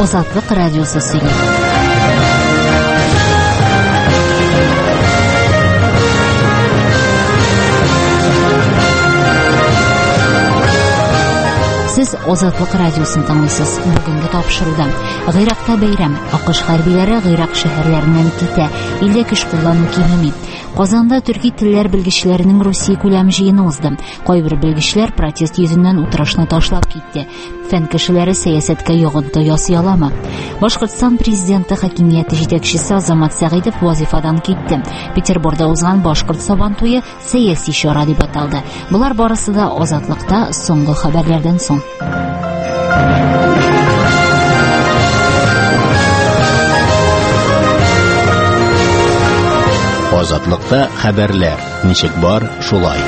Азатлык радиосы сөйли. Сез Азатлык радиосын тыңлыйсыз. Бүгенге тапшыруда Гыйракта бәйрәм. АКШ хәрбиләре Гыйрак шәһәрләреннән китә. Илдә көч куллану кимеми. Казанда төрки телләр белгечләренең Русия күләм җыены узды. Кайбер белгечләр протест йөзеннән утырышны ташлап китте. Фән кешеләре сәясәткә йогынты ясый аламы? Башкортстан президенты хакимияте җитәкчесе Азамат Сәгыйдов вазифадан китте. Петербургда узган Башкорт сабантуе сәяси чара дип аталды. Булар барысы да Азатлыкта соңгы хәбәрләрдән соң. Азатлыкта хәбәрләр. Ничек бар, шулай.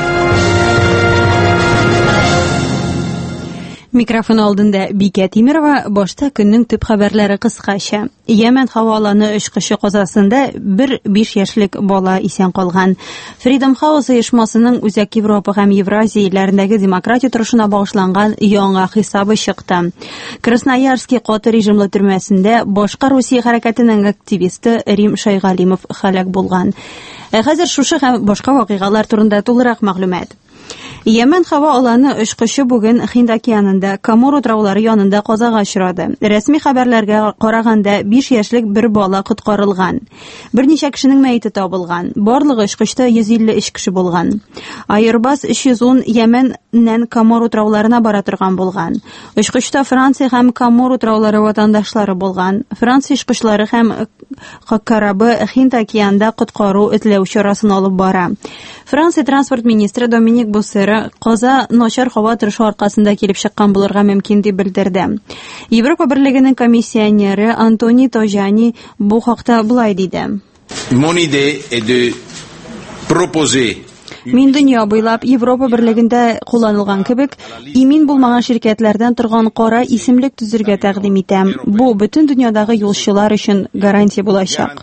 Микрофон алдында Бикә Тимирова, башта көннең төп хәбәрләре кыскача. Йәмән һаваланы очкычы казасында 5 яшьлек бала исән калган. Freedom House оешмасының Үзәк Европа һәм Евразия илләрендәге демократия торышына багышланган яңа хисабы чыкты. Красноярский каты режимлы төрмәсендә башка Русия хәрәкәтенең активисты Рим Шайгалимов һәлак булган. Хәзер шушы һәм башка вакыйгалар турында тулырак мәгълүмат. Йәмән һава аланы очкычы бүген Һинд океанында Камор утраулары янында казага очрады. Рәсми хәбәрләргә караганда 5 яшьлек бер бала коткарылган. Берничә кешенең мәете табылган. Барлыгы очкычта 153 кеше булган. Airbus 310 Йәмәннән Камор утрауларына бара торган булган. Очкычта Франция һәм Камор утраулары ватандашлары булган. Франция очкычлары һәм корабы Һинд океанында коткару этләү чарасын алып бара. Франция транспорт министры Доминик Буссера каза начар һава торышы аркасында килеп чыккан булырга мөмкин дип белдерде. Европа берлегенең комиссионеры Антони Тожани бу хакта булай диде. Mon idée est de proposer Мин дөнья буйлап Европа берлегендә кулланылган кебек, имин булмаган ширкәтләрдән торган кара исемлек төзергә тәкъдим итәм. Бу бөтен дөньядагы юлчылар өчен гарантия булачак.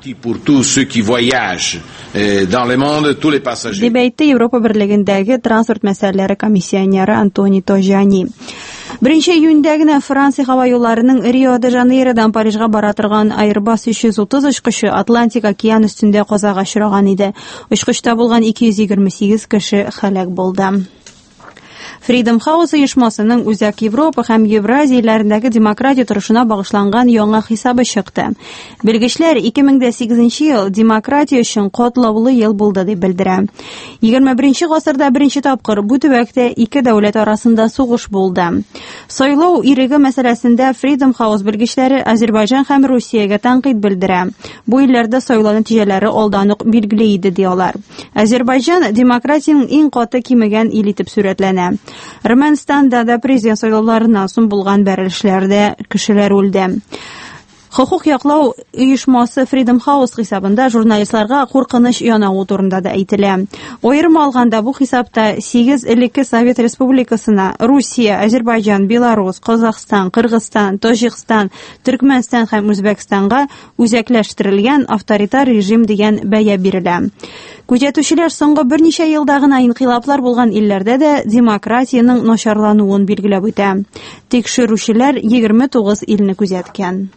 Дип әйтте Европа берлегендәге транспорт мәсьәләләре комиссионеры Антони Тожани. 1 июньдә генә Франция һава юлларының Рио-де-Жанейродан Парижга бара торган Airbus 330 очкычы Атлантик океан өстендә казага очраган иде. Очкычта булган 228 кеше һәлак булды. Freedom House оешмасының Үзәк Европа һәм Евразия илләрендәге демократия торышына багышланган яңа хисабы чыкты. Белгечләр 2008 ел демократия өчен катлаулы ел булды дип белдерә. 21 гасырда беренче тапкыр бу төбәктә 2 дәүләт арасында сугыш булды. Сайлау иреге мәсьәләсендә Freedom House белгечләре Азәрбайҗан һәм Русиягә тәнкыйть белдерә. Бу илләрдә сайлау нәтиҗәләре алдан ук билгеле иде диялар. Азәрбайҗан демократияның иң каты кимегән ил итеп сурәтләнә. Румынстанда да президент сайлауларына соң булган бәрелешләрдә кешеләр үлде. Хукук яклау оешмасы Freedom House хисабында журналистларга куркыныч янавы турында да әйтелә. Аерым алганда бу хисапта 8 элекке Совет Республикасына Русия, Азәрбайҗан, Беларусь, Казакстан, Кыргызстан, Таҗикстан, Төркмәнстан һәм Үзбәкстанга үзәкләштерелгән авторитар режим дигән бәя бирелә. Күзәтүчеләр соңгы берничә елда гына инкыйлаблар булган илләрдә дә демократияның начарлануын билгеләп үтә. Тикшерүчеләр 29 илне күзәткән.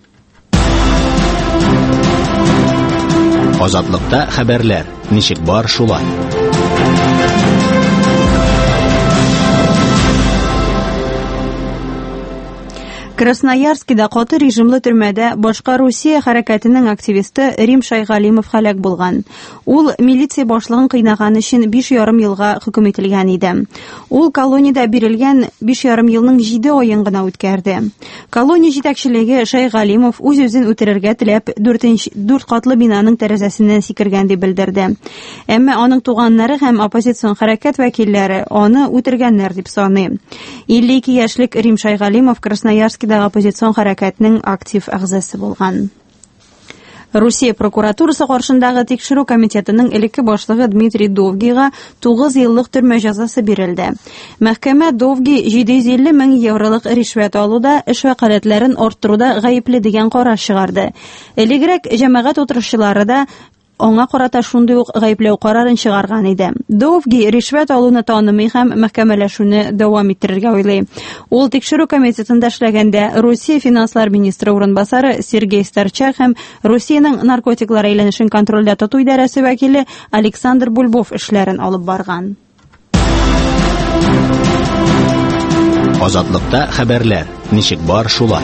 Азатлыкта хәбәрләр. Ничек бар, шулай. Красноярскида каты режимлы төрмәдә башка Русия хәрәкәтенең активисты Рим Шайгалимов һәлак булган. Ул милиция башлыгын кыйнаган өчен 5,5 елга хөкем ителгән иде. Ул колониядә бирелгән 5,5 елның 7 аен гына үткәрде. Колония җитәкчелеге Шайгалимов үз-үзен үтерергә теләп 4 катлы бинаның тәрәзәсеннән сикергән дип белдерде. Әмма аның туганнары һәм оппозицион хәрәкәт вәкилләре аны үтергәннәр дип саный. 52 яшьлек Рим Шайгалимов Красноярскида оппозицион хәрәкәтенең актив әгъзасы булган. Русия прокуратурасы каршындагы тикшерү комитетының элекке башлыгы Дмитрий Довгига 9 еллык төрмә җәзасы бирелде. Мәхкәмә Довги 750 мең евролык ришвәт алуда, эш вәкаләтләрен арттыруда гаепле дигән карар чыгарды. Элегрәк җәмәгать утырышчылары да аңа карата шундый ук гаепләү карарын чыгарган иде. Довги ришвәт алуны танымый һәм мәхкәмәләшүне дәвам иттерергә уйлый. Ул тикшерү комитетында эшләгәндә Россия финанслар министры урынбасары Сергей Старчак һәм Россиянең наркотиклар әйләнешен контрольдә тоту идарәсе вәкиле Александр Бульбов эшләрен алып барган. Азатлыкта хәбәрләр. Ничек бар шулай.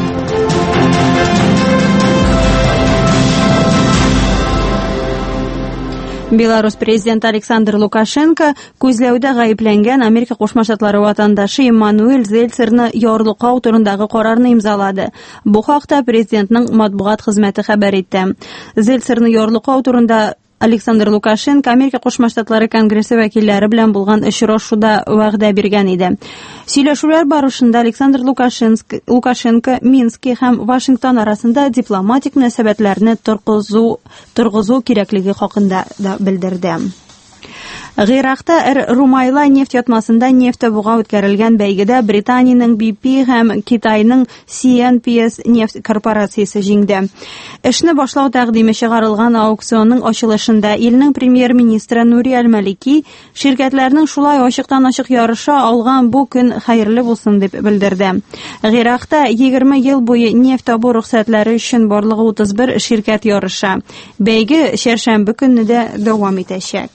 Беларусь президенты Александр Лукашенко күзләүдә гаепләнгән Америка Кушма Штатлары ватандашы Эммануэль Зельцерны ярлыклау турындагы карарны имзалады. Бу хакта президентның матбугат хезмәте хәбәр итте. Зельцерны ярлыклау турында Александр Лукашенко Америка Кушма Штатлары Конгрессы вәкилләре белән булган очрашуда вәгъдә биргән иде. Сөйләшүләр барышында Александр Лукашенко Минск һәм Вашингтон арасында дипломатик мөнәсәбәтләрне торгызу кирәклеге хакында да белдерде. Гыйракта Румайла нефть ятмасында нефть буга үткәрелгән бәйгедә Британиянең BP һәм Китайның CNPS нефть корпорациясе җиңде. Эшне башлау тәкъдиме чыгарылган аукционның ачылышында илнең премьер-министры Нури Аль-Малики ширкәтләрнең шулай ачыктан-ачык ярыша алган бу көн хәерле булсын дип белдерде. Гыйракта 20 ел буе нефть табу рөхсәтләре өчен барлыгы 31 ширкәт ярыша. Бәйге чәршәмбе көнне дә дәвам итәчәк.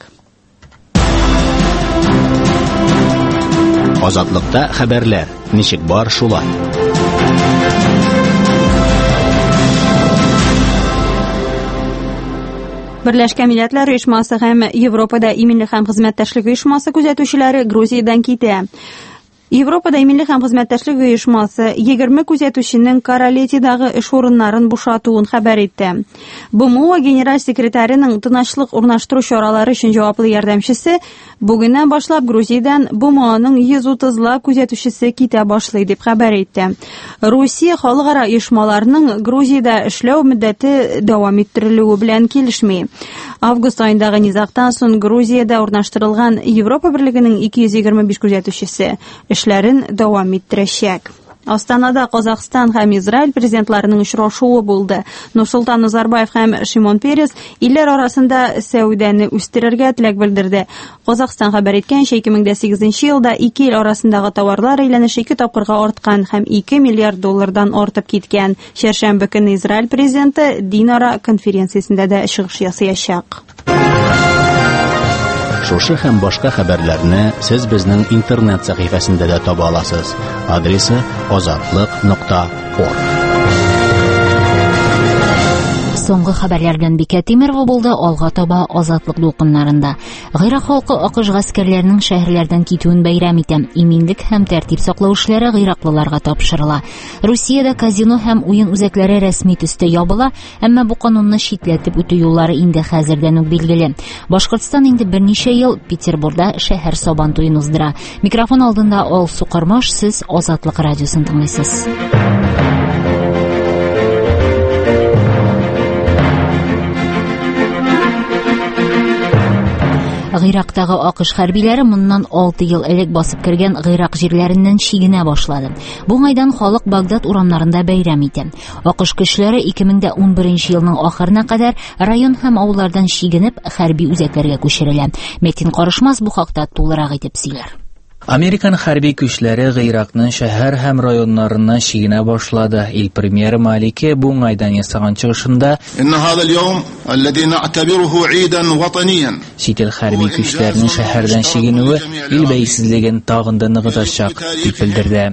Азатлыкта хәбәрләр. Ничек бар шулай. Берләшкән Милләтләр оешмасы һәм Европада иминлек һәм хезмәттәшлек оешмасы күзәтүчеләре Грузиядан китә. Европада иминлек һәм хезмәттәшлек оешмасы 20 күзәтүченең Каралетидагы эш урыннарын бушатуын хәбәр итте. БМО генераль секретарының тынычлык урнаштыру чаралары өчен җаваплы ярдәмчесе бүгеннән башлап Грузиядан БМОның 130 күзәтүчесе китә башлый дип хәбәр итте. Русия халыкара оешмаларының Грузиядә эшләү мөддәте дәвам иттерелүе белән килешми. Август айындагы низактан соң Грузиядә урнаштырылган Европа берлегенең 225 күзәтүчесе эшләрен дәвам иттерәчәк. Астанада Казакстан һәм Израиль президентларының очрашуы булды. Нурсултан Назарбаев һәм Шимон Перес илләр арасында сәүдәне үстерергә теләк белдерде. Казакстан хәбәр иткәнчә 2008 елда ике ил арасындагы товарлар әйләнеше 2 тапкырга арткан һәм 2 миллиард доллардан артып киткән. Чәршәмбе көнне Израиль президенты Динара конференциясендә дә чыгыш ясаячак. Шушы һәм башка хәбәрләрне сез безнең интернет сәхифәсендә дә таба аласыз. Адресы azatlyk.org. Соңгы хәбәрләрдән Бикә Тимерова булды, алга таба Азатлык дулкыннарында. Гыйрак халкы АКШ гаскәрләренең шәһәрләрдән китүен бәйрәм итә. Иминлек һәм тәртип саклау эшләре гыйраклыларга тапшырыла. Русиядә казино һәм уен үзәкләре рәсми төстә ябыла, әмма бу канунны читләтеп үтү юллары инде хәзердән үк билгеле. Башкортстан инде берничә ел Петербургда шәһәр сабан туен уздыра. Микрофон алдында Алсу Кырмаш, сез Азатлык радиосын тыңлыйсыз. Гыйрактагы АКШ хәрбиләре моннан 6 ел элек басып кергән Гыйрак җирләреннән чигенә башлады. Бу айдан халык Багдад урамнарында бәйрәм итә. АКШ кешеләре 2011 елның ахырына кадәр район һәм авыллардан чигенеп хәрби үзәкләргә күчерелә. Метин Карышмас бу хакта тулырак итеп сөйләр. Американ хәрби көчләре Гыйракның шәһәр һәм районнарына чигенә башлады. Ил премьеры Малики бу айдан ясаган чыгышында чит ил хәрби көчләренең шәһәрдән чигенүе ил бәйсезлеген тагын да ныгытачак дип белдерде.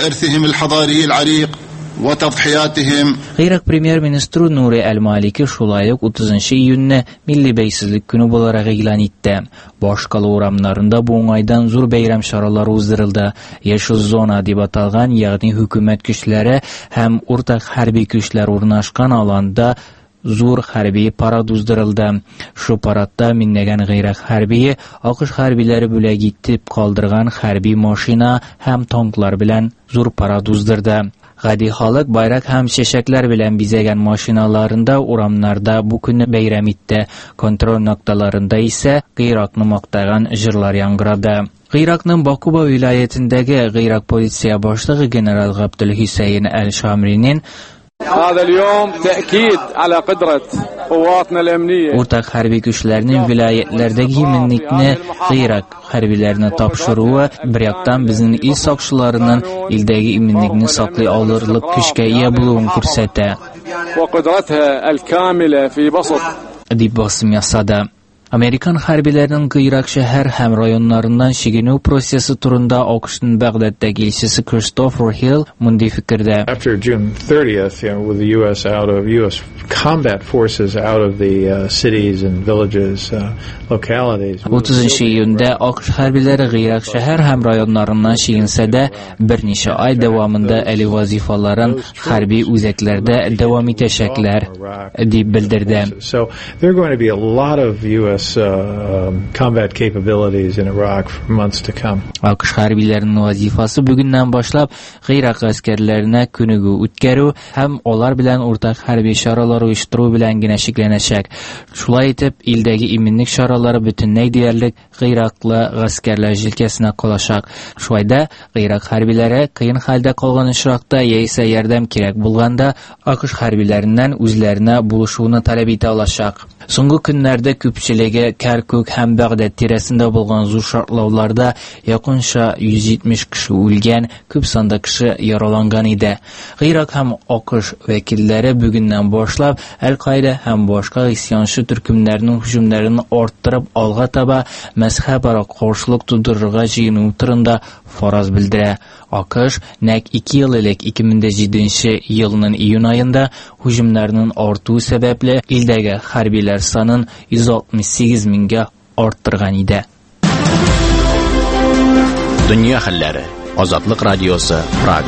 Гыйрак премьер-министры Нури Аль-Малики шулай ук 30 июньне милли бәйсезлек көне буларак игълан итте. Башкала урамнарында бу уңайдан зур бәйрәм чаралары уздырылды. Яшыл зона дип аталган, ягъни хөкүмәт көчләре һәм уртак хәрби көчләр урнашкан аланда зур хәрби парад уздырылды. Шу парадта миннәгән Гыйрак хәрбие АКШ хәрбиләре бүләк итеп калдырган хәрби машина һәм танклар белән зур парад уздырды. Гади халык байрак һәм чәчәкләр белән бизәгән машиналарында урамнарда бу көнне бәйрәм итте. Контроль нокталарында исә Гыйракны мактаган җырлар яңгырады. Гыйракның Бакуба вилаятендәге Гыйрак полиция башлыгы генерал Габдул Хусейн Әл-Шамринин Уртак хәрби көчләрнең вилаятләрдәге иминлекне Ирак хәрбиләренә тапшыруы бер яктан безнең ил сакчыларының илдәге иминлекне саклый алырлык көчкә ия булуын күрсәтә. Дип басым ясады. Американ хәрбиләренең Ирак шәһәр һәм районнарыннан чигенү процессы турында АКШның Багдадтагы илчесе Кристофер Хилл мондый фикердә. After June 30th, with the US combat forces out of the cities and villages, localities. 30 июньдә АКШ хәрбиләре Ирак шәһәр һәм районнарыннан чигенсә дә, берничә ай дәвамында әле вазифаларын хәрби үзәкләрдә дәвам итәчәкләр, дип белдерде. So there are going to be a lot of US combat capabilities in Iraq for months to come. АКШ хәрбиләренең вазифасы бүгеннән башлап Ирак гаскәрләренә күнегү үткәрү һәм алар белән уртак хәрби чаралар оештыру белән генә шикләнәчәк. Шулай итеп, илдәге иминлек чаралары бөтенләй диярлек Ираклы гаскәрләр җилкәсенә калачак. Шулай да Ирак хәрбиләре кыен хәлдә калган очракта яисә ярдәм кирәк булганда АКШ хәрбиләреннән үзләренә булышуны таләп итә алачак. Соңгы көннәрдә күпчелеге Кәркүк һәм Багдад тирәсендә булган зур шартлауларда якынча 170 кеше үлгән, күп санда кеше яраланган иде. Ирак һәм АКШ вәкилләре бүгеннән башлап Әл-Каида һәм башка исьянчы төркемнәрнең һөҗүмнәрен арттырып алга таба мәсхәбара каршылык тудырырга җыену турында фараз белдерә. АКШ нәкъ 2 ел элек 2007 елның июнь аенда һөҗүмнәрнең артуы сәбәпле илдәге хәрбиләр санын 168 меңгә арттырган иде. Дөнья хәлләре. Азатлык радиосы, Прага.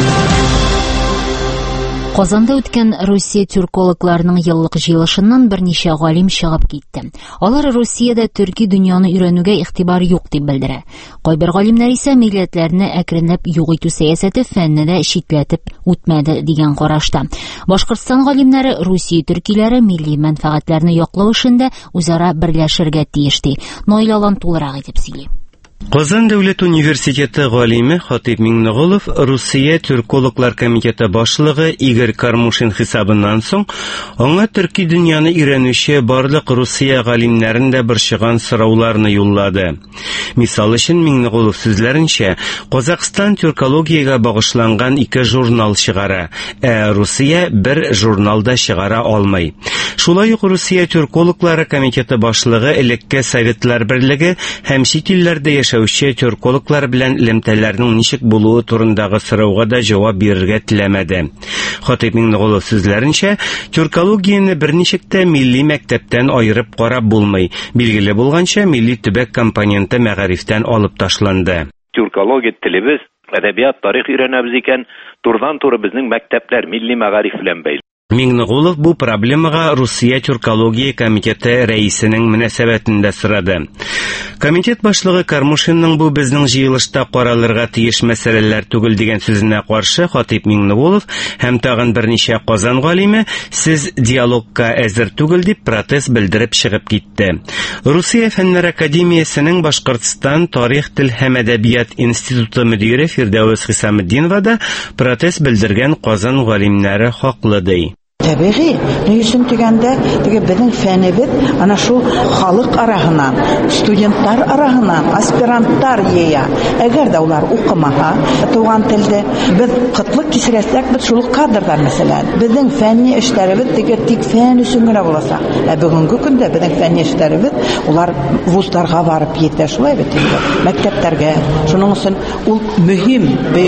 Казанда үткән Русия тюркологларының еллык җыелышыннан берничә галим чыгып китте. Алар Русиядә төрки дөньяны өйрәнүгә игътибар юк дип белдерә. Кайбер галимнәр исә милләтләрне әкренләп юк итү сәясәте фәнне читләтеп үтмәде дигән карашта. Башкортстан галимнәре Русия төркиләре милли мәнфәгатьләрне яклау эшендә үзара берләшергә тиеш ди. Нойлалан тулырак итеп сөйли. Казан дәүләт университеты галиме Хатип Миңнегулов Русия тюркологлар комитеты башлыгы Игорь Кармушин хисабыннан соң аңа төрки дөньяны өйрәнүче барлык Русия галимнәрен дә борчыган сорауларны юллады. Мисал өчен Миңнегулов сүзләренчә, Казакстан тюркологиягә багышланган 2 журнал чыгара, Русия бер журналда чыгара алмый. Шулай ук Русия тюркологлары комитеты башлыгы элекке Советлар берлеге һәм чит илләрдә яшәүче тюркологлар белән элемтәләрнең ничек булуы турындагы сорауга да җавап бирергә теләмәде. Хатип Миңнегулов сүзләренчә, тюркологияне берничек тә милли мәктәптән айырып карап булмый. Билгеле булганча, милли төбәк компоненты мәгарифтән алып ташланды. Тюркология телебез, әдәбият, тарих өйрәнәбез икән, турыдан-туры безнең мәктәпләр милли мәгариф белән бәйле. Миңнегулов бу проблемага Русия тюркология комитеты рәисенең мөнәсәбәтендә сорады. Комитет башлыгы Кармушинның бу безнең җыелышта каралырга тиеш мәсьәләләр түгел дигән сүзенә каршы Хатип Миңнегулов һәм тагын берничә Казан галиме сез диалогка әзер түгел дип протест белдереп чыгып китте. Русия фәннәр академиясенең Башкортстан тарих, тел һәм әдәбият институты мөдире Фирдәүс Хисаметдинова да протест белдергән Казан галимнәре хаклы ди. Табигый, нөйсен тигәндә, теге безнең фәнебез ана шул халык арасыннан, студентлар арасыннан, аспиранттар ея. Әгәр дә улар укымаһа, туган телдә, без кытлык кисерәсәк, без шул кадрдар мәсәлән. Безнең фәнни эшләребез теге тик фән өчен генә булса. Бүгенге көндә безнең фәнни эшләребез улар вузларга барып җитә, шулай бит инде. Мәктәпләргә. Шуның өчен ул мөһим,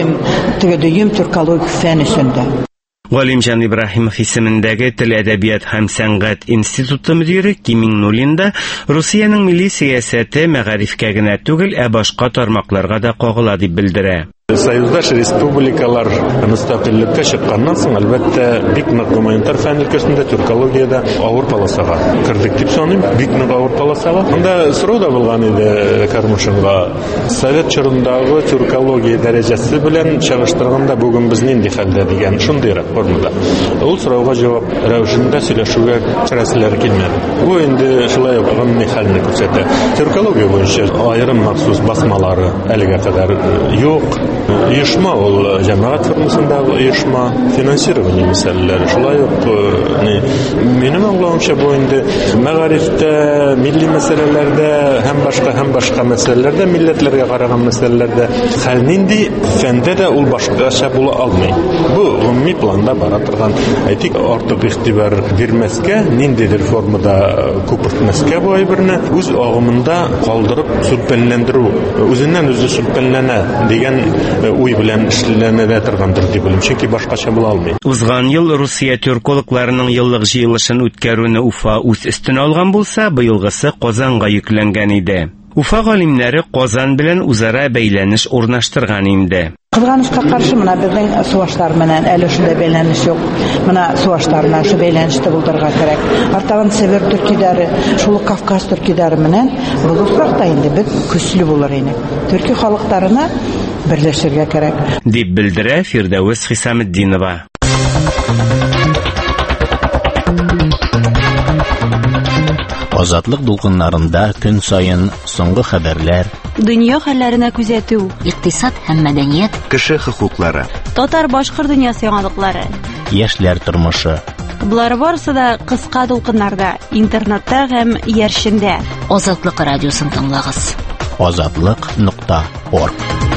теге дөйем тюркология фән өчендә. Галимҗан Ибраһимов исемендәге Тел, әдәбият һәм сәнгать институты мөдире Кимин Нулинда Русиянең милли сәясәте мәгарифкә генә түгел, башка тармакларга да кагыла дип белдерә. Союздаш республикалар мөстәкыйльлеккә чыкканнан соң, әлбәттә, бик нык гуманитар фән өлкәсендә тюркологиядә авыр полосага кирдек дип саныйм, бик нык авыр полосага. Анда сорау да булган иде Кармушинга. Совет чорындагы тюркология дәрәҗәсе белән чагыштырганда бүген без нинди хәлдә дигән шундыйрак формада. Ул сорауга җавап рәвешендә сөйләшүгә керәселәр килмәде. Бу инде шулай ук гомуми хәлне күрсәтә. Тюркология буенча аерым махсус басмалары әлегә кадәр юк. Оешма ул җәмәгать формасындагы оешма, финансирование мәсьәләләре. Шулай ук минем аңлавымча бу инде мәгарифтә, милли мәсьәләләрдә һәм башка мәсьәләләрдә, милләтләргә караган мәсьәләләрдә һәр нинди фәндә дә ул башкача була алмый. Бу гомуми планда бара торган, әйтик, артык игътибар бирмәскә, ниндидер формада күпертмәскә бу әйберне үз агымында калдырып сүлпәнләндерү, үзеннән үзе сүлпәнләнә дигән уй белән эшләнә дә торгандыр дип уйлыйм, чөнки башкача була алмый. Узган ел Русия түркологларының еллык җыелышын үткәрүне Уфа үз өстенә алган булса, быелгысы Казанга йөкләнгән иде. Уфа галимнәре Казан белән үзара бәйләнеш урнаштырган инде. Кызганычка каршы мына безнең сугышлар менән әле шундай бәйләнеш юк. Мына сугышларна шу бәйләнеште булдырырга кирәк. Артаган Север төркиләре, шул Кавказ төркиләре менән бу факта инде без көчле булыр инек. Төрки халыкларына берләшергә кирәк. Дип белдерә Фирдәвес Хисаметдинова. Азатлык дулкыннарында көн сайын соңгы хәбәрләр, дөнья хәлләренә күзәтү, икътисад һәм мәдәният, кеше хокуклары, татар-башкорт дөньясы яңалыклары, яшьләр тормышы. Булар барысы да кыска дулкыннарда, интернетта һәм яршендә. Азатлык радиосын тыңлагыз. Azatlyk.org.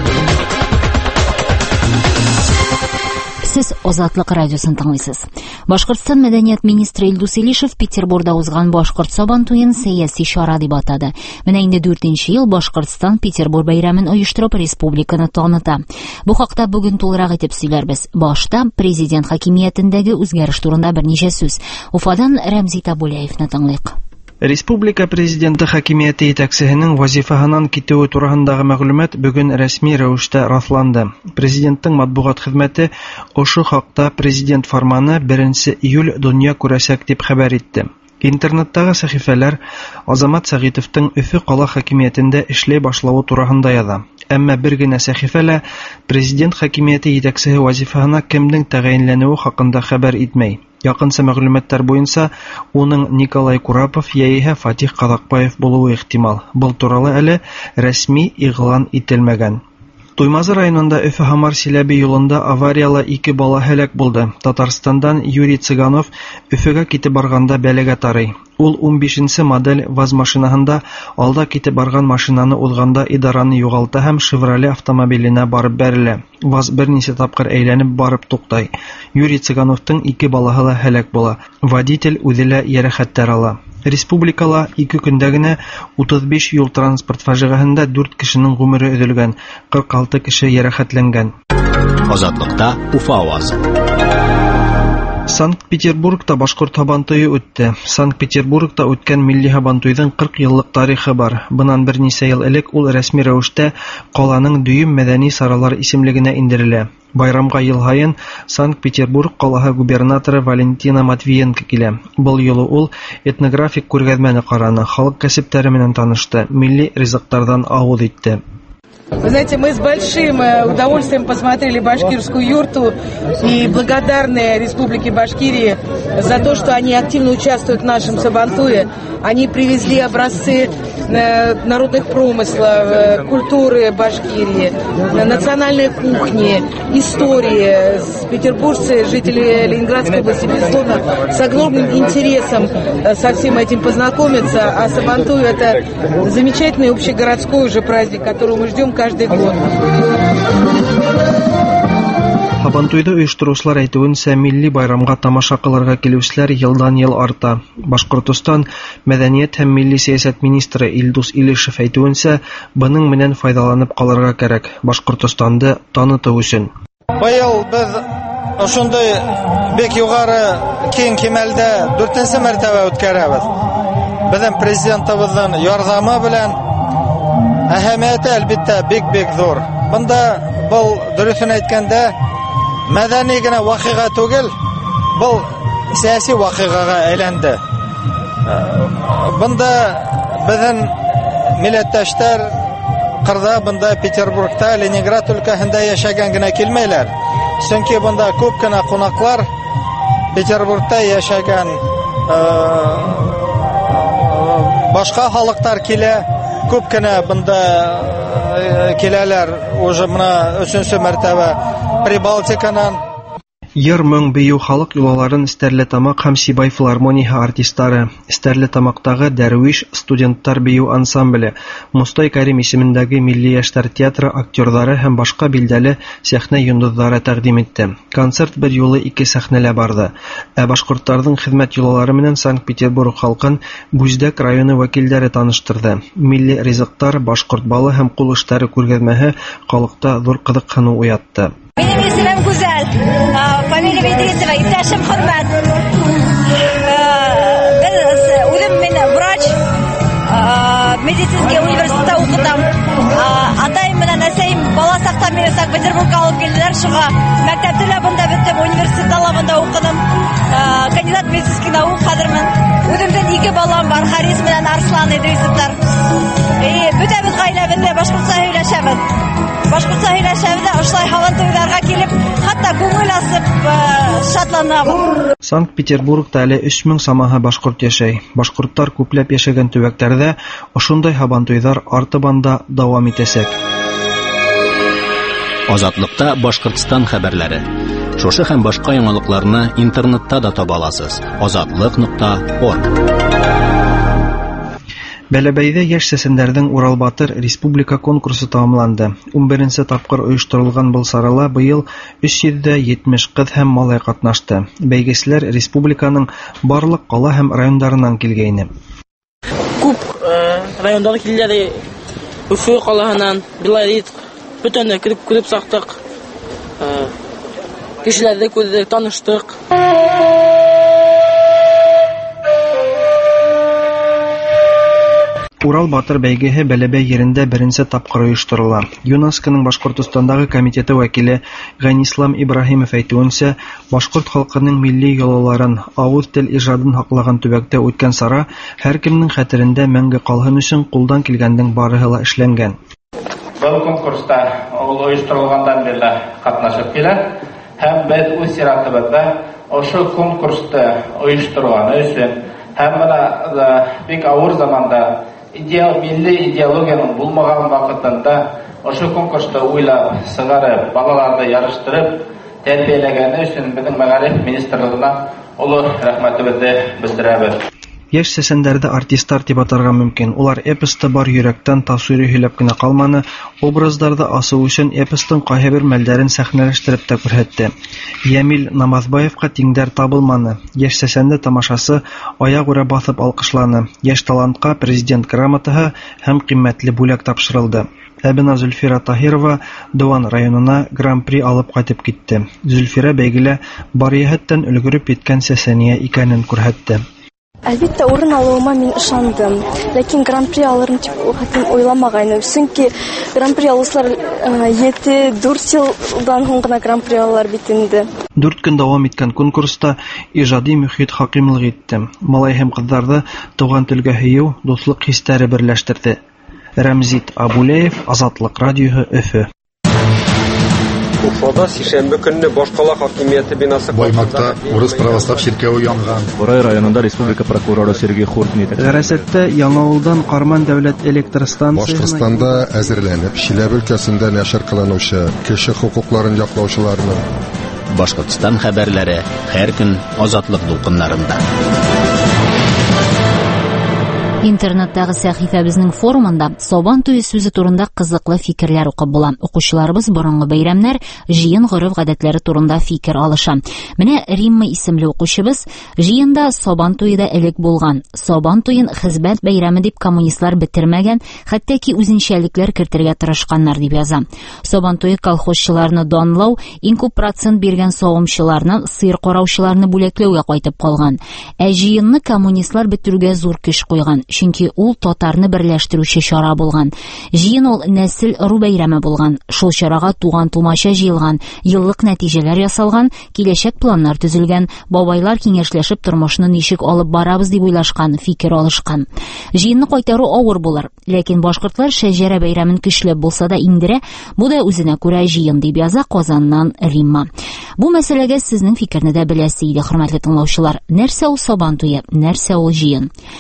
Сез Азатлык радиосын тыңлыйсыз. Башкортстан мәдәният министры Илдус Илишев Петербургда узган Башкорт сабан туен сәяси чара дип атады. Менә инде 4нче ел Башкортстан Петербург бәйрәмен оештырып республиканы таныта. Бу хакта бүген тулырак итеп сөйләрбез. Башта президент хакимиятендәге үзгәреш турында берничә сүз. Уфадан Рәмзи Табулаевны тыңлыйк. Республика президенты хакимияте итәкчесенең вазифаһыннан китүе турысындагы мәгълүмат бүген рәсми рәвештә расланды. Президенттың матбугат хезмәте ошо хакта президент фарманы 1 июль дөнья күрәсәк дип хәбәр итте. Интернеттагы сәхифәләр Азамат Сәгитовтың Өфе кала хакимиятендә эшләй башлавы турысында яза. Әмма бер генә сәхифәлә президент хакимияте итәкчесе вазифаһына кемнең тәгаенләнүе хакында хәбәр итмәй. Якынча мәгълүматлар буенча, уның Николай Курапов яисә Фатих Казакбаев булуы ихтимал. Был туралы әле рәсми игълан ителмәгән. Туймазы районында Өфе-Хамар Силәбе юлында аварияла 2 бала һәлак булды. Татарстандан Юрий Цыганов Өфегә китеп барганда бәләгә тарый. Ул 15нче модель ВАЗ машинаһында алда китеп барган машинаны узганда идараны югалта һәм Chevrolet автомобиленә барып бәрелә. ВАЗ берничә тапкыр әйләнеп барып туктый. Юрий Цыгановтың 2 балаһы да һәлак була. Водитель үзе ярәхәттәр ала. Республикала 2 көндә генә 35 юл транспорт фаҗигаһендә 4 кешенең гомере өҙөлгән, 46 кеше ярәхәтләнгән. Азатлыкта Уфа авазы. Санкт-Петербургта башкорт һабантуйы үтте. Санкт-Петербургта үткән милли һабантуйдың 40 еллык тарихы бар. Бынан берничә ел элек ул рәсми рәвештә каланың дөйем мәдәни саралар исемлегенә индерелә. Байрамга ел һайын Санкт-Петербург калаһы губернаторы Валентина Матвиенко килә. Был юлы ул этнографик күргәзмәне караны, халык кәсептәре менән танышты, милли ризыктардан ауыз итте. Вы знаете, мы с большим удовольствием посмотрели башкирскую юрту и благодарны Республике Башкирия за то, что они активно участвуют в нашем сабантуе. Они привезли образцы народных промыслов, культуры Башкирии, национальной кухни, истории. Петербуржцы, жители Ленинградской области, безусловно, с огромным интересом со всем этим познакомятся. А сабантуй — это замечательный общегородской уже праздник, которого мы ждем каждый год. Һабантуйды оештыручылар әйтүенчә, милли байрамга тамаша кылырга килүчеләр елдан-ел арта. Башкортстан мәдәният һәм милли сәясәт министры Илдус Илишев әйтүенчә, буның менән файдаланып калырга кирәк, Башкортстанды таныту өчен. Быел без ошондай бик югары киң кимәлдә 4нче мәртәбә үткәрәбез. Безнең президентыбызның ярдәме белән әһәмияте әлбәттә бик зур. Бunda был дөресен әйткәндә мәдәни генә вакыйга түгел, был сәяси вакыйгага әйләнде. Бunda безнең милләттәшләр кырда, бunda Петербургта, Ленинград өлкәһендә яшәгән генә килмәйләр. Чөнки бunda күп кенә кунаклар Петербургта яшәгән башка халыктар килә. Күп кенә бында киләләр, уже мына 3-нче мәртәбә Прибалтикадан. Йыр-моң бию халык юлаларын Стәрлетамак һәм Сибай филармонияһы артистлары, Стәрлетамактагы Дәрвиш студенттар бию ансамбле, Мустай Кәрим исемендәге Милли яшьләр театры актерлары һәм башка билдәле сәхнә йондызлары тәкъдим итте. Концерт бер юлы 2 сәхнәлә барды. Ә башкортларның хезмәт юлалары менән Санкт-Петербург халкын Бүздәк районы вәкилләре таныштырды. Милли ризыктар, башкорт балы һәм кул эшләре күргәзмәһе халыкта зур кызыксыну уятты. Benim ismim Güzel. Familia Bedrisova, iптәшем Хөрмәт. Үзем мен врач. Медицинский университетта укыдым. Атайым менән әсәйем бала сактан мине Санкт-Петербургка алып килделәр. Шуңа мәктәптә лә бында беттем, университетта ла бында укыдым. Кандидат медицинский наук хәзермен. Үземдән 2 балам бар, Харис менән Арслан Идрисовлар. Бөтәбез гаиләбездә башкортча һөйләшәбез. Башкортча һөйләшәбез, ошолай һаван туйларга килеп, хәтта күңел асып шатланабыз. Санкт-Петербургта әле 3000 самаһы башкорт яшәй. Башкортлар күпләп яшәгән төбәктәрдә ошондай һаван туйлар артыбан да дәвам итәсәк. Азатлыкта Башкортстан хәбәрләре. Шушы һәм башка яңалыкларны интернетта да таба аласыз. Azatlyk.org. Бәләбәйдә яшь сәсәндәрнең Урал Батыр республика конкурсы тамамланды. 11-нче тапкыр оештырылган был сарала быел 370 кыз һәм малай катнашты. Бәйгечләр республиканың барлык кала һәм районнарыннан килгәйне. Күп райондагы киләләр Уфа калаһыннан, Белорецк, бүтән күреп сактык. Кешеләрдә күрдек, таныштык. Урал Батыр бәйгеһе Бәләбәй ерендә 1-нче тапкыр оештырыла. ЮНЕСКОның Башкортостандагы комитеты вәкиле Ганислам Ибраһимов әйтүенчә, башкорт халкының милли йолаларын, авыз тел иҗадын һаклаган төбәктә үткән сара һәркемнең хәтерендә мәңге калган өчен кулдан килгәннең барыһы ла эшләнгән. Бу конкурста оештырылгандан бирле катнашып килә һәм без үз иратыбызда ошо конкурсты оештырганы өчен һәм бик авыр заманда milli ideologiyanın bulmağın vakitinde şu konkursta uylap, sığarıp, balalarda yarıştırıp, terbiyeleğini için bizim Мәгариф Министрлыгына ulu rahmetimizi bildirəbir. Яшь сәсәндәрдә артистлар дип атарга мөмкин. Улар эпоста бар йөрәктән тасвиры һөйләп кенә калманы, образларда асу өчен эпостың кайһы бер мәлдәрен сәхнәләштереп тә күрһәтте. Ямил Намазбаевка тиңдәр табылманы. Яшь сәсәндә тамашасы аягүрә басып алкышланы. Яшь талантка президент грамотаһы һәм кыйммәтле бүләк тапшырылды. Әбина Зөлфира Таһирова Дуван районына гран-при алып кайтып китте. Зөлфира бәйгелә бар яһәттән өлгереп киткән сәсәния икәнен күрһәтте. Әлбәттә, урын алуыма мин ышандым. Ләкин гран-при алырым дип уйламагайным. Чөнки гран-при алучылар 7-4 елдан һуң гына гран-при алалар бит инде. 4 көн дәвам иткән конкурста иҗади мөхит хакимлык итте. Малай һәм кызларны туган телгә һөю, дуслык хисләре берләштерде. Рамзит Абулеев, Азатлык радиоһы, Өфө. Уфада сишәмбе көнне башкала хакимияте бинасы Баймакта урыс православ чиркәве янган. Борай районында республика прокуроры Сергей Хуртин итә. Гәрәсәттә Яңавылдан Карман дәүләт электр станциясына Башкортстанда әзерләнеп, Чиләбе өлкәсендә нәшер кылынучы кеше хукукларын яклаучыларны. Башкортстан хәбәрләре һәр көн Азатлык дулкыннарында. Интернеттагы сәхифәбезнең форумында Сабан туе сүзе турында кызыклы фикерләр укып була. Укучыларыбыз борынгы бәйрәмнәр, җыен гореф-гадәтләре турында фикер алыша. Менә Римма исемле укучыбыз җыенда Сабан туеда элек булган. Сабан туен хезмәт бәйрәме дип коммунистлар бетермәгән, хәтта ки үзенчәлекләр кертергә тырышканнар дип яза. Сабан туе колхозчыларны данлау, иң күп процент биргән савымчыларны, сыер караучыларны бүләкләүгә кайтып калган. Ә җыенны коммунистлар бетерүгә зур көч куйган. Чөнки ул татарны берләштерүче чара булган. Җыен ул нәсел ру бәйрәме булган. Шул чарага туган-тумача җыелган, еллык нәтиҗәләр ясалган, киләчәк планнар төзелгән, бабайлар киңәшләшеп тормышны ничек алып барабыз дип уйлашкан, фикер алышкан. Җыенны кайтару авыр булыр, ләкин башкортлар шәҗәрә бәйрәмен көчләп булса да иңдерә, бу да үзенә күрә җыен дип яза Казаннан Римма. Бу мәсьәләгә сезнең фикерне дә беләсез иде, хөрмәтле тыңлаучылар. Нәрсә ул Сабан туе, нәрсә ул җыен?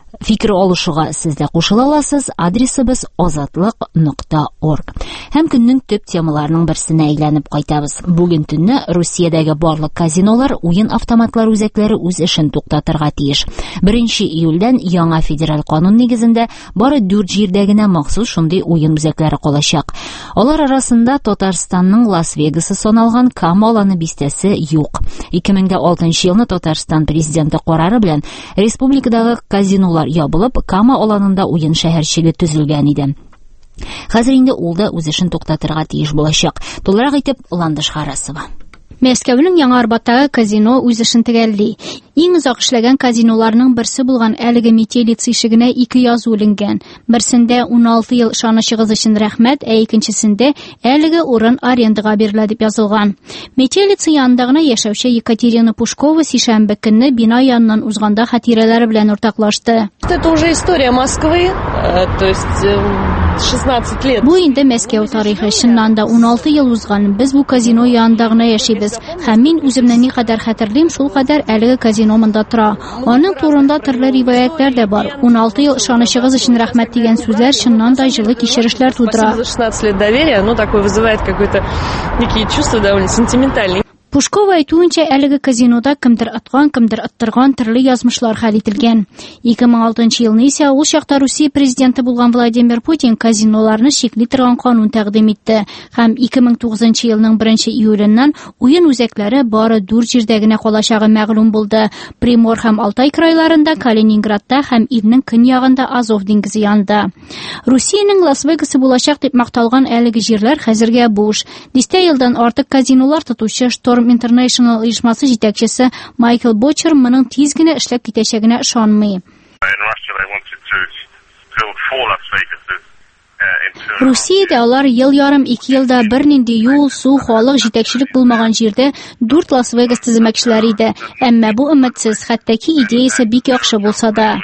Фикер алышуга сез дә кушыла аласыз. Адресыбыз озатлык.орг. Һәм көннең төп темаларының берсенә әйләнеп кайтабыз. Бүген төнне Русиядәге барлык казинолар, уен автоматлар үзәкләре үз эшен туктатырга тиеш. 1 июльдән яңа федераль канун нигезендә бары 4 җирдә генә махсус шундый уен үзәкләре калачак. Алар арасында Татарстанның Лас-Вегасы саналган Кама аланы бистәсе юк. 2006 елны Татарстан президенты карары белән республикадагы казинолар ябылып, Кама аланында уен шәһәрчеге төзелгән иде. Хәзер инде ул да үз эшен туктатырга тиеш булачак. Тулырак итеп Ландыш Харасова. Мәскәүнең Яңа Арбаттагы казино үз эшен төгәлли. Иң озак эшләгән казиноларның берсе булган әлеге метелица ишегенә 2 язу эленгән. Берсендә 16 ел ышанычыгыз өчен рәхмәт, ә икенчесендә әлеге урын арендага бирелә дип язылган. Метелица янында яшәүче Екатерина Пушкова сишәмбе көнне бина яныннан узганда хатирәләре белән уртаклашты. Это уже история Москвы, то есть 16 лет. Бу инде Мәскәү тарихы, чыннан да 16 ел узган. Без бу казино янында яшибез. Һәм мин үземне никадәр хәтерлим, шул кадәр әлеге казино монда тора. Аның турында төрле риваятлар да бар. 16 ел ышанычыгыз өчен рәхмәт дигән сүзләр чыннан да җылы кичерешләр тудыра. 16 лет доверия, такое вызывает какое-то некие чувства довольно сентиментальные. Пушкова әйтүенчә, әлеге казинода кемдер аткан, кемдер аттырган төрле язмышлар хәл ителгән. 2006 елны исә ул чакта Русия президенты булган Владимир Путин казиноларны шикли торган канун тәкъдим итте. Һәм 2009 елның 1 июленнән уен үзәкләре бары 4 җирдә генә калачагы мәгълүм булды. Примор һәм Алтай крайларында, Калининградта һәм илнең көньягында Азов диңгезе янында. Русиянең Лас-Вегасы булачак дип макталган әлеге җирләр хәзергә буш. 10 елдан артык казинолар тотучы Storm International оешмасы җитәкчесе Майкл Бочер моның тиз генә эшләп китәчәгенә ышанмый. Русиядә алар ел ярым 2 елда бернинди юл, су, халык җитәкчелек булмаган җирдә 4 Лас-Вегас төземәкчеләре иде. Әмма бу өметсез, хәтта-ки идеясе бик яхшы булса да.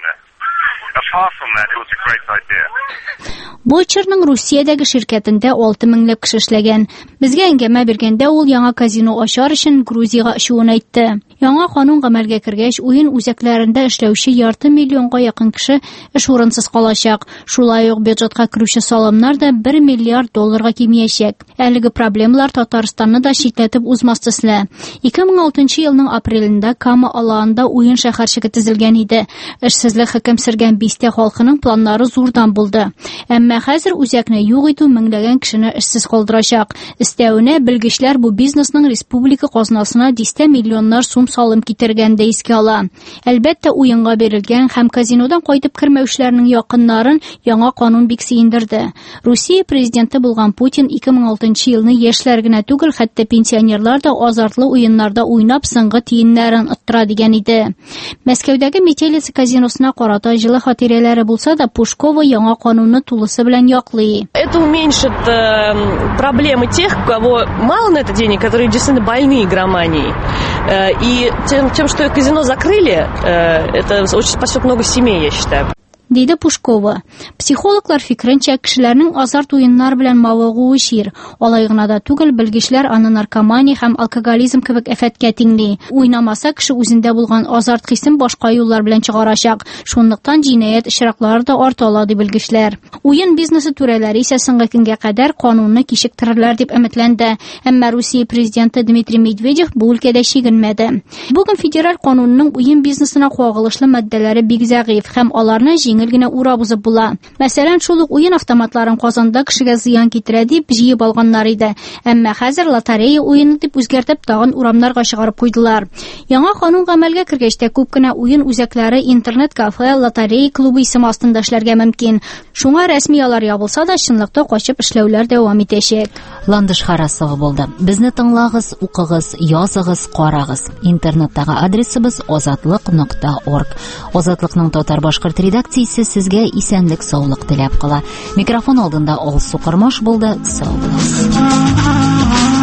Бочерның Русиядәге ширкәтендә 6 меңләп кеше эшләгән. Безгә әңгәмә биргәндә ул яңа казино ачар өчен Грузиягә очуын әйтте. Яңа канун гамәлгә кергәч, уен үзәкләрендә эшләүче 2 миллионга якын кеше эш урынсыз калачак. Шулай ук бюджетка керүче салымнар да 1 миллиард долларга кимиячәк. Әлеге проблемалар Татарстанны да читләтеп узмас төсле. 2006 елның апрелендә Кама аланында уен шәһәрчеге төзелгән иде. Эшсезлек хөкем сөргән бистә халкының планнары зурдан булды. Әмма хәзер үзәкне юк итү меңләгән кешене эшсез калдырачак. Истәүенә белгечләр бу бизнесның республика казнасына 10 миллионнар сум салым китергәндә искә ала. Әлбәттә, уенга берилгән һәм казинодан кайтып кермәүчләрнең якыннарын яңа канун бик сөендерде. Русия президенты булган Путин 2006 елны яшьләр генә түгел, хәтта пенсионерлар да азартлы уеннарда уйнап соңгы тиеннәрен оттыра дигән иде. Мәскәүдәге Метелица казиносына карата җылы хатирәләре булса да, Пушкова яңа канунны тулысы белән яклый. Это уменьшит проблемы тех, у кого мало на это денег, которые действительно больны игроманией. И тем, что казино закрыли, это очень спасет много семей, я считаю. Диде Пушкова. Психологлар фикренчә, кешеләрнең азарт уеннар белән мавыгуы чир. Алай гына да түгел, белгечләр аны наркомания һәм алкоголизм кебек афәткә тиңли. Уйнамаса, кеше үзендә булган азарт хисен башка юллар белән чыгарачак. Шунлыктан җинаять очраклары да арта ала ди белгечләр. Уен бизнесы түрәләре исә соңгы көнгә кадәр канунны кичектерерләр дип өметләнде. Әмма Русия президенты Дмитрий Медведев бу өлкәдә чигенмәде. Бүген федераль канунның уен бизнесына кагылышлы маддәләре бик зәгыйфь һәм аларны җиңел генә урап узып була. Мәсәлән, шул ук уен автоматларын Казанда кешегә зыян китерә дип җыеп алганнар иде. Әмма хәзер лотерея уены дип үзгәртеп тагын урамнарга чыгарып куйдылар. Яңа канун гамәлгә кергәч тә күп кенә уен үзәкләре, интернет-кафе, лотерея клубы исеме астында эшләргә мөмкин. Шуңа рәсми ялар ябылса да, чынлыкта качып эшләүләр дәвам итәчәк. Ландыш Харасова булды. Безне тыңлагыз, укыгыз, языгыз, карагыз. Интернеттагы адресыбыз озатлык.орг. Озатлыкның татар-башкорт редакциясе сезгә исәнлек, саулык теләп кала. Микрофон алдында Алсу Кырмаш булды. Сау булыгыз.